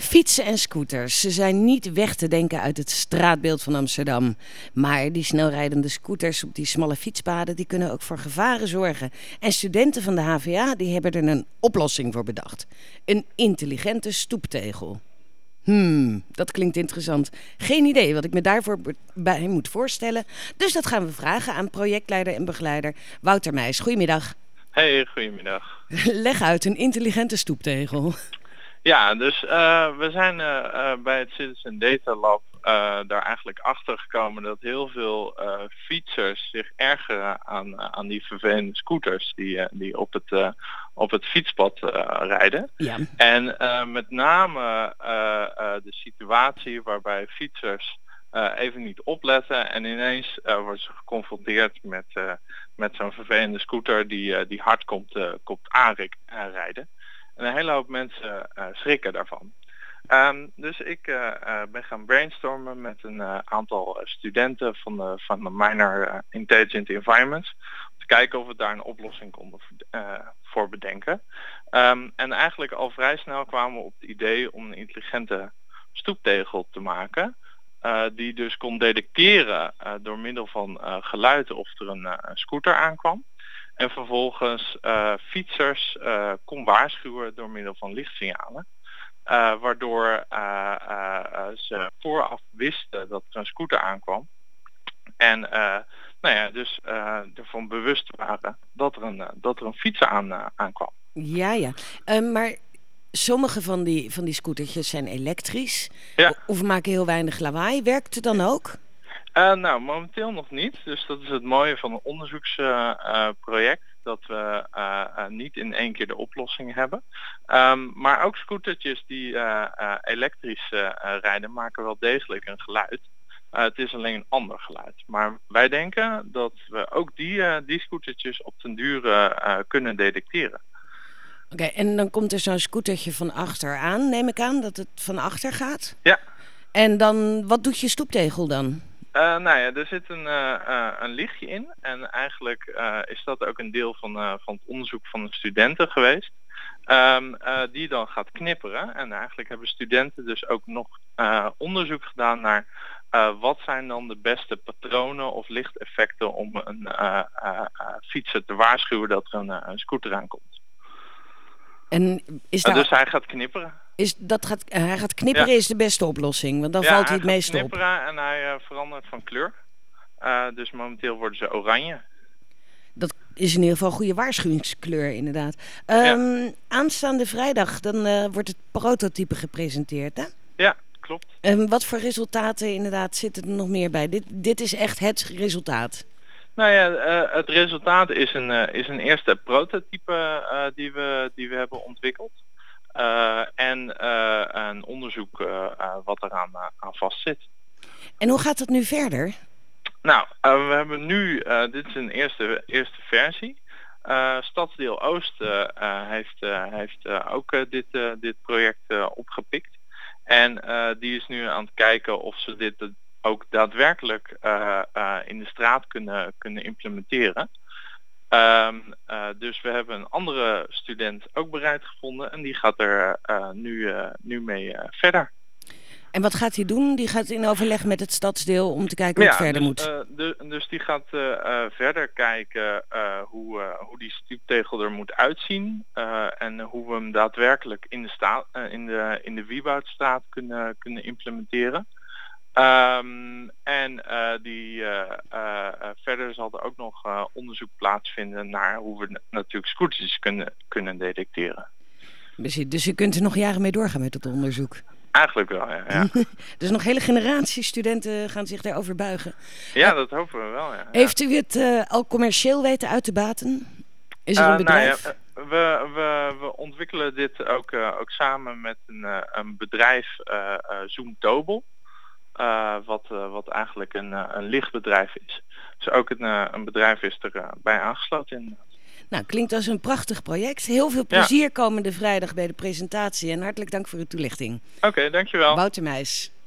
Fietsen en scooters, ze zijn niet weg te denken uit het straatbeeld van Amsterdam. Maar die snelrijdende scooters op die smalle fietspaden, die kunnen ook voor gevaren zorgen. En studenten van de HVA, die hebben er een oplossing voor bedacht. Een intelligente stoeptegel. Dat klinkt interessant. Geen idee wat ik me daarvoor bij moet voorstellen. Dus dat gaan we vragen aan projectleider en begeleider Wouter Meijs. Goedemiddag. Hey, goedemiddag. Leg uit, een intelligente stoeptegel. Ja, dus we zijn bij het Citizen Data Lab daar eigenlijk achter gekomen dat heel veel fietsers zich ergeren aan die vervelende scooters die op het fietspad rijden. Ja. En met name de situatie waarbij fietsers even niet opletten en ineens worden ze geconfronteerd met zo'n vervelende scooter die hard komt aanrijden. En een hele hoop mensen schrikken daarvan. Dus ik ben gaan brainstormen met een aantal studenten van de minor Intelligent Environments. Om te kijken of we daar een oplossing konden voor bedenken. En eigenlijk al vrij snel kwamen we op het idee om een intelligente stoeptegel te maken. Die dus kon detecteren door middel van geluid of er een scooter aankwam. En vervolgens fietsers kon waarschuwen door middel van lichtsignalen. Waardoor ze vooraf wisten dat er een scooter aankwam. En dus ervan bewust waren dat er een fietser aankwam. Ja. Maar sommige van die scootertjes zijn elektrisch. Ja. Of maken heel weinig lawaai. Werkt het dan ook? Nou, momenteel nog niet. Dus dat is het mooie van een onderzoeksproject. Dat we niet in één keer de oplossing hebben. Maar ook scootertjes die elektrisch rijden maken wel degelijk een geluid. Het is alleen een ander geluid. Maar wij denken dat we ook die scootertjes op den duur kunnen detecteren. Oké, en dan komt er zo'n scootertje van achter aan, neem ik aan, dat het van achter gaat? Ja. En dan, wat doet je stoeptegel dan? Er zit een lichtje in en eigenlijk is dat ook een deel van het onderzoek van de studenten geweest. Die dan gaat knipperen en eigenlijk hebben studenten dus ook nog onderzoek gedaan naar wat zijn dan de beste patronen of lichteffecten om een fietser te waarschuwen dat er een scooter aankomt. En is daar... Dus hij gaat knipperen. Hij gaat knipperen, ja. Is de beste oplossing, want dan valt hij het meest op. Ja, hij gaat knipperen en hij verandert van kleur. Dus momenteel worden ze oranje. Dat is in ieder geval een goede waarschuwingskleur, inderdaad. Aanstaande vrijdag, dan wordt het prototype gepresenteerd, hè? Ja, klopt. Wat voor resultaten inderdaad zitten er nog meer bij? Dit is echt het resultaat. Nou ja, het resultaat is een eerste prototype die we hebben ontwikkeld. En een onderzoek wat eraan vast zit. En hoe gaat het nu verder? Nou, we hebben nu, dit is een eerste versie. Stadsdeel Oost heeft ook dit project opgepikt. En die is nu aan het kijken of ze dit ook daadwerkelijk in de straat kunnen implementeren. Dus we hebben een andere student ook bereid gevonden en die gaat er nu mee verder. En wat gaat hij doen? Die gaat in overleg met het stadsdeel om te kijken hoe het verder moet. Dus die gaat verder kijken hoe die stoeptegel er moet uitzien. En hoe we hem daadwerkelijk in de Wieboudstraat kunnen implementeren. Verder zal er ook nog onderzoek plaatsvinden naar hoe we natuurlijk scooters kunnen detecteren. Dus je kunt er nog jaren mee doorgaan met het onderzoek? Eigenlijk wel, ja. Dus nog hele generaties studenten gaan zich daarover buigen. Ja, dat hopen we wel, ja. Heeft u het al commercieel weten uit te baten? Is er een bedrijf? We ontwikkelen dit ook samen met een bedrijf, Zoomtobel. Wat eigenlijk een lichtbedrijf is. Dus ook een bedrijf is erbij aangesloten inderdaad. Nou, klinkt als een prachtig project. Heel veel plezier komende vrijdag bij de presentatie en hartelijk dank voor uw toelichting. Oké, dankjewel. Wouter Meijs.